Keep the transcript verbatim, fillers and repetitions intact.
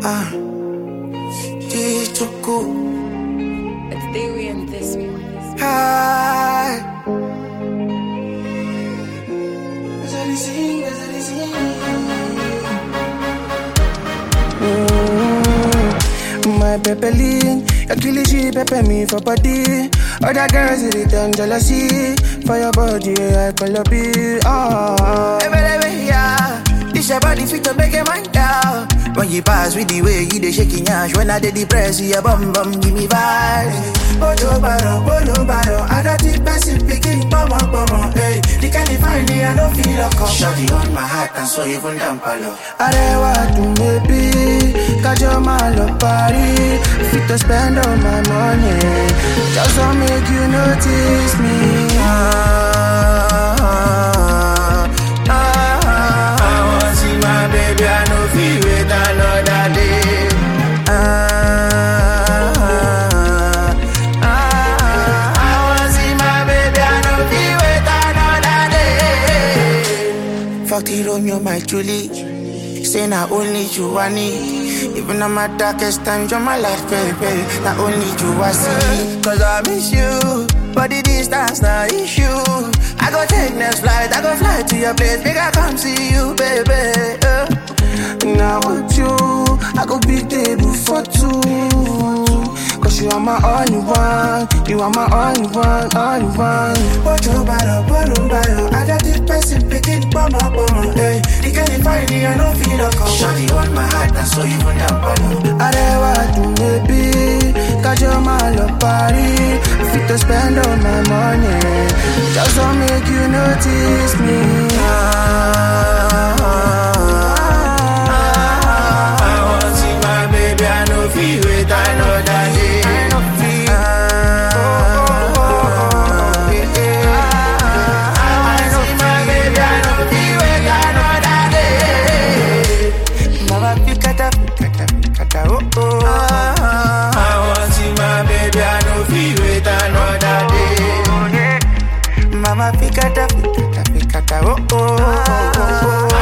Ah, Chichuku. It's Theory and this one. Hi. Mm, my Pepeline, your killie she pepper me for body. Other girls it return jealousy for your body. I call up it. Oh, hey, baby, yeah. This your body fit to make a man down. When you pass with the way you dey shaking yash. When I dey depressed, you bum bum give me vibes. Bolo baro, bolo baro, I don't think person picking pomo pomo. Hey, the kind of find me, I don't feel a cop. Shawty on my heart and so even damn palo. Arewa to maybe, kajo malo party. Fit to spend all my money, just to make you notice me. Ah, ah, ah, ah. I want see my baby, I know feel wait another day. Ah. Fuck the Romeo, my Julie. Say not only you I need. Even on my darkest times, you're my life, baby. Not only you I see. Cause I miss you, but the distance not issue. I go take next flight, I go fly to your place. Make I come see you, baby. uh. Now with you, I go big table for two. Cause you are my only one. You are my only one, only one. Bottle bottle, bottle bottle. I got this person picking bomb up on hey. The girl you find me, I don't feel a call. Shawty on my heart, and so you went down below. I never do maybe. Cause you're my love party. Fit to spend all my money, just to make you notice me. Ah, ah, ah, I want see my baby, I know feel it, I know that it. Mama, pick up, pick up, pick up, oh, oh, oh, oh.